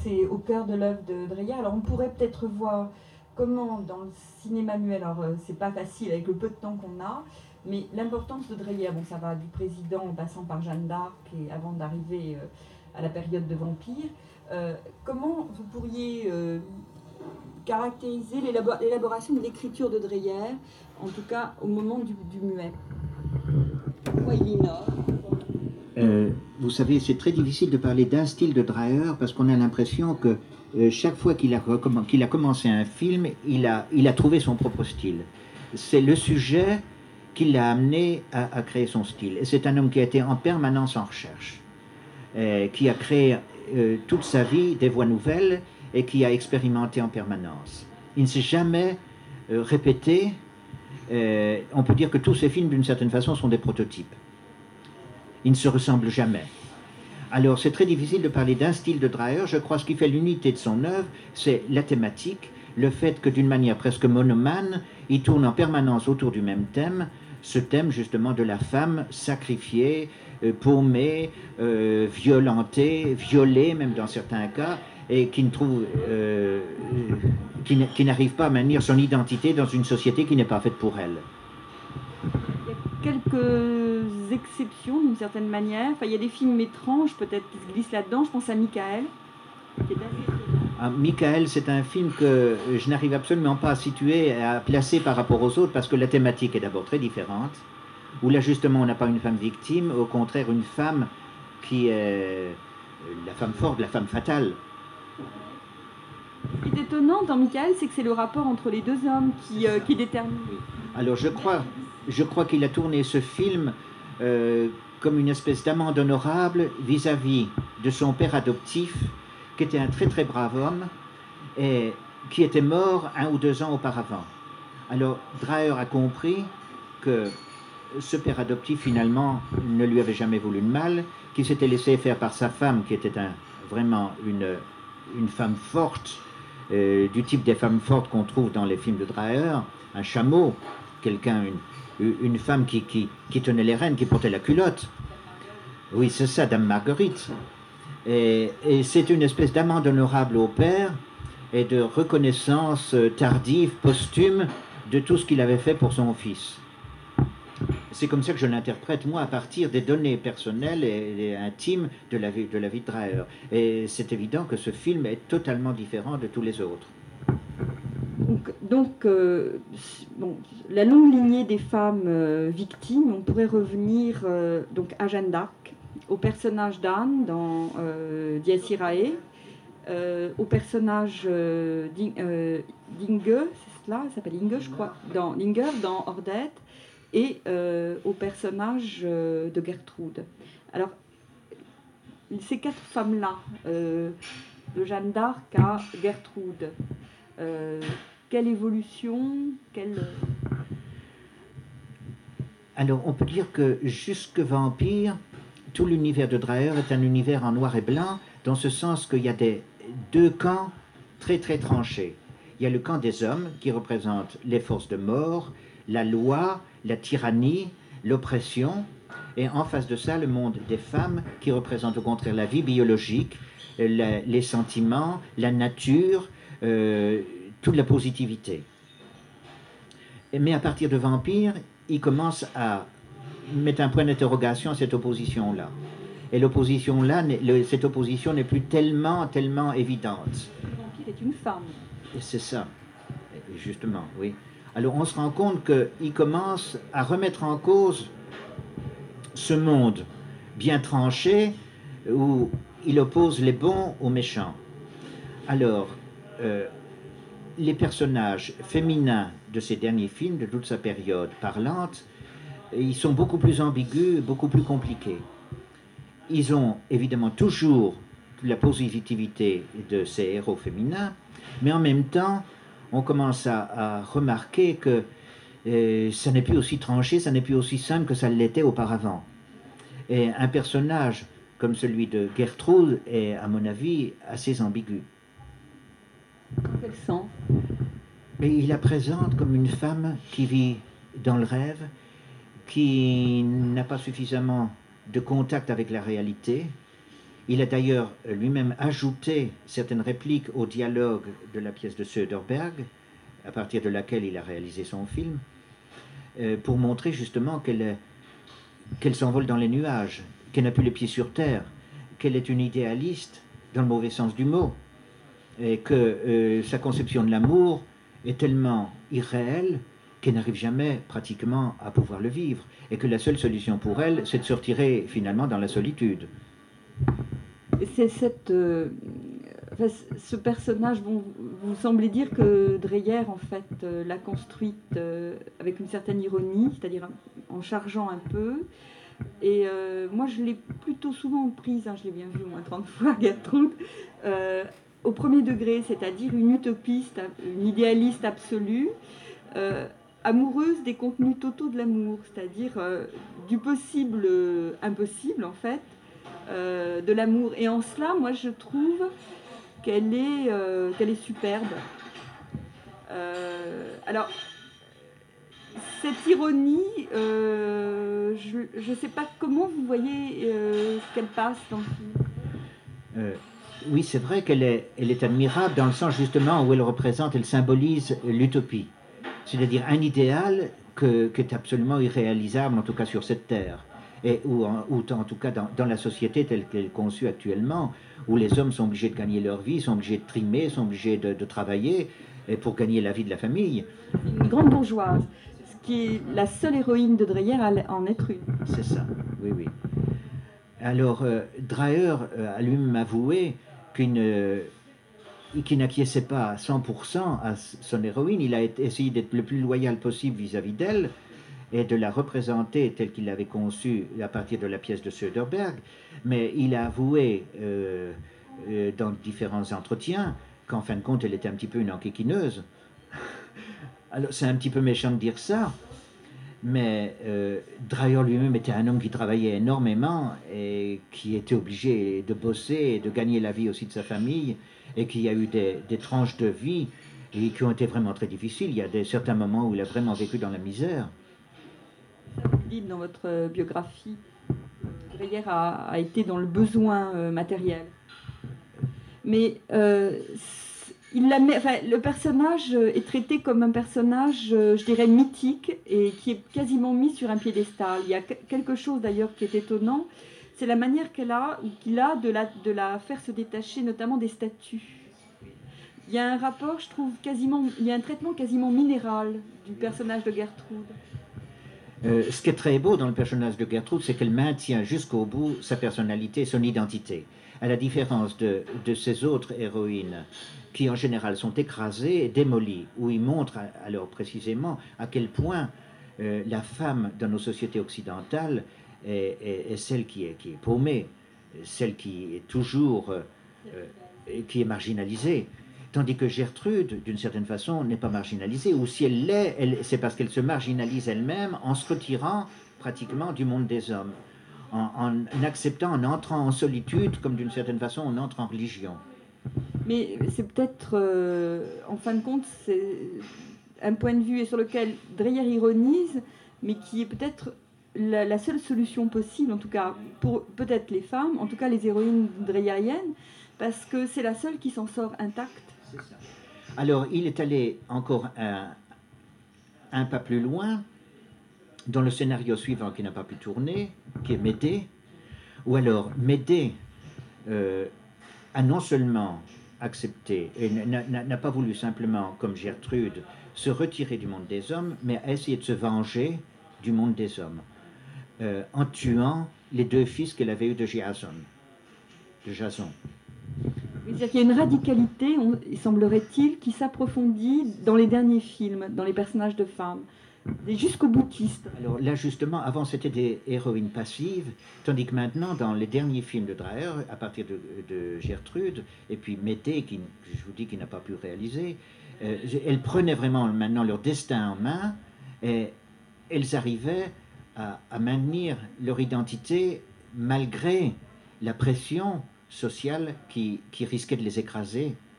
c'est au cœur de l'œuvre de Dreyer. Alors on pourrait peut-être voir comment dans le cinéma muet, alors c'est pas facile avec le peu de temps qu'on a, mais l'importance de Dreyer, bon ça va du président en passant par Jeanne d'Arc et avant d'arriver à la période de Vampire, comment vous pourriez caractériser l'élaboration de l'écriture de Dreyer, en tout cas au moment du muet? Pourquoi il innove? Vous savez, c'est très difficile de parler d'un style de Dreyer parce qu'on a l'impression que chaque fois qu'il a commencé un film, il a trouvé son propre style. C'est le sujet qui l'a amené à créer son style. Et c'est un homme qui a été en permanence en recherche, qui a créé toute sa vie des voies nouvelles et qui a expérimenté en permanence. Il ne s'est jamais répété. On peut dire que tous ses films, d'une certaine façon, sont des prototypes. Ils ne se ressemblent jamais. Alors c'est très difficile de parler d'un style de Dreyer. Je crois que ce qui fait l'unité de son œuvre, c'est la thématique, le fait que d'une manière presque monomane, il tourne en permanence autour du même thème, ce thème justement de la femme sacrifiée, paumée, violentée, violée même dans certains cas, et qui n'arrive pas à maintenir son identité dans une société qui n'est pas faite pour elle. Quelques exceptions d'une certaine manière. Enfin, il y a des films étranges peut-être qui se glissent là-dedans. Je pense à Michael. Michael, c'est un film que je n'arrive absolument pas à situer, à placer par rapport aux autres parce que la thématique est d'abord très différente. Où là justement on n'a pas une femme victime, au contraire une femme qui est la femme forte, la femme fatale. Ce qui est étonnant dans Michael, c'est que c'est le rapport entre les deux hommes qui détermine. Alors je crois qu'il a tourné ce film comme une espèce d'amende honorable vis-à-vis de son père adoptif, qui était un très très brave homme et qui était mort 1 ou 2 ans auparavant. Alors Dreyer a compris que ce père adoptif finalement ne lui avait jamais voulu de mal, qu'il s'était laissé faire par sa femme, qui était vraiment une femme forte, du type des femmes fortes qu'on trouve dans les films de Dreyer, un chameau, une femme qui tenait les rênes, qui portait la culotte. Oui, c'est ça, Dame Marguerite. Et c'est une espèce d'amende honorable au père et de reconnaissance tardive, posthume, de tout ce qu'il avait fait pour son fils. C'est comme ça que je l'interprète, moi, à partir des données personnelles et intimes de la vie de Dreyer. Et c'est évident que ce film est totalement différent de tous les autres. Donc bon, la longue lignée des femmes victimes, on pourrait revenir donc à Jeanne d'Arc, au personnage d'Anne dans Dies Irae, au personnage d'Inge, c'est cela, elle s'appelle Inge, je crois, dans Ordette, et au personnage de Gertrude. Alors, ces 4 femmes-là, de Jeanne d'Arc à Gertrude, quelle évolution, Alors, on peut dire que jusque Vampire, tout l'univers de Dreyer est un univers en noir et blanc, dans ce sens qu'il y a 2 camps très très tranchés. Il y a le camp des hommes, qui représente les forces de mort, la loi, la tyrannie, l'oppression, et en face de ça, le monde des femmes, qui représente au contraire la vie biologique, les sentiments, la nature, toute la positivité. Mais à partir de Vampire, il commence à mettre un point d'interrogation à cette opposition-là. Et l'opposition-là, cette opposition n'est plus tellement évidente. Vampire est une femme. C'est ça, justement, oui. Alors on se rend compte qu'il commence à remettre en cause ce monde bien tranché où il oppose les bons aux méchants. Alors, les personnages féminins de ces derniers films, de toute sa période parlante, ils sont beaucoup plus ambigus, beaucoup plus compliqués. Ils ont évidemment toujours la positivité de ces héros féminins, mais en même temps, on commence à remarquer que ça n'est plus aussi tranché, ça n'est plus aussi simple que ça l'était auparavant. Et un personnage comme celui de Gertrude est, à mon avis, assez ambigu. Quel sens? Mais il la présente comme une femme qui vit dans le rêve, qui n'a pas suffisamment de contact avec la réalité, Il a d'ailleurs lui-même ajouté certaines répliques au dialogue de la pièce de Söderberg, à partir de laquelle il a réalisé son film, pour montrer justement qu'elle s'envole dans les nuages, qu'elle n'a plus les pieds sur terre, qu'elle est une idéaliste dans le mauvais sens du mot, et que sa conception de l'amour est tellement irréelle qu'elle n'arrive jamais pratiquement à pouvoir le vivre, et que la seule solution pour elle, c'est de se retirer finalement dans la solitude. C'est ce personnage, bon, vous semblez dire que Dreyer, en fait, l'a construite avec une certaine ironie, c'est-à-dire en chargeant un peu. Et moi, je l'ai plutôt souvent prise, je l'ai bien vu au moins 30 fois, Gertrude, au premier degré, c'est-à-dire une utopiste, une idéaliste absolue, amoureuse des contenus totaux de l'amour, c'est-à-dire du possible impossible, en fait, de l'amour. Et en cela, moi, je trouve qu'elle est superbe. Alors, cette ironie, je ne sais pas comment vous voyez ce qu'elle passe dans le film. Oui, c'est vrai qu'elle est admirable dans le sens justement où elle représente, elle symbolise l'utopie. C'est-à-dire un idéal qui est absolument irréalisable, en tout cas sur cette terre. Et ou en tout cas dans la société telle qu'elle est conçue actuellement, où les hommes sont obligés de gagner leur vie, sont obligés de trimer, sont obligés de travailler pour gagner la vie de la famille. Une grande bourgeoise, ce qui est la seule héroïne de Dreyer à en être une. C'est ça, oui, oui. Alors, Dreyer a lui-même avoué qu'il n'acquiesçait pas à 100% à son héroïne. Il a essayé d'être le plus loyal possible vis-à-vis d'elle et de la représenter telle qu'il l'avait conçue à partir de la pièce de Söderberg. Mais il a avoué dans différents entretiens qu'en fin de compte, elle était un petit peu une enquiquineuse. Alors, c'est un petit peu méchant de dire ça, mais Dreyer lui-même était un homme qui travaillait énormément et qui était obligé de bosser et de gagner la vie aussi de sa famille, et qui a eu des tranches de vie et qui ont été vraiment très difficiles. Il y a certains moments où il a vraiment vécu dans la misère. Vous dites dans votre biographie, Dreyer a été dans le besoin matériel. Mais le personnage est traité comme un personnage, je dirais, mythique et qui est quasiment mis sur un piédestal. Il y a quelque chose d'ailleurs qui est étonnant, c'est la manière qu'il a de la faire se détacher, notamment des statues. Il y a un rapport, je trouve, il y a un traitement quasiment minéral du personnage de Gertrude. Ce qui est très beau dans le personnage de Gertrude, c'est qu'elle maintient jusqu'au bout sa personnalité, son identité. À la différence de ces autres héroïnes, qui en général sont écrasées et démolies, où ils montrent alors précisément à quel point la femme dans nos sociétés occidentales est celle qui est paumée, celle qui est toujours qui est marginalisée. Tandis que Gertrude, d'une certaine façon, n'est pas marginalisée, ou si elle l'est, c'est parce qu'elle se marginalise elle-même en se retirant pratiquement du monde des hommes, en acceptant, en entrant en solitude, comme d'une certaine façon on entre en religion. Mais c'est peut-être, en fin de compte, c'est un point de vue sur lequel Dreyer ironise, mais qui est peut-être la seule solution possible, en tout cas pour peut-être les femmes, en tout cas les héroïnes dreyeriennes, parce que c'est la seule qui s'en sort intacte. Alors, il est allé encore un pas plus loin dans le scénario suivant qui n'a pas pu tourner, qui est Médée, où alors Médée a non seulement accepté et n'a pas voulu simplement, comme Gertrude, se retirer du monde des hommes, mais a essayé de se venger du monde des hommes en tuant les deux fils qu'elle avait eus de Jason. C'est-à-dire qu'il y a une radicalité, il semblerait-il, qui s'approfondit dans les derniers films, dans les personnages de femmes, des jusqu'au boutiste. Alors là, justement, avant, c'était des héroïnes passives, tandis que maintenant, dans les derniers films de Dreyer, à partir de Gertrude, et puis Médée, qui, je vous dis, qui n'a pas pu réaliser, elles prenaient vraiment maintenant leur destin en main, et elles arrivaient à maintenir leur identité malgré la pression sociale qui risquait de les écraser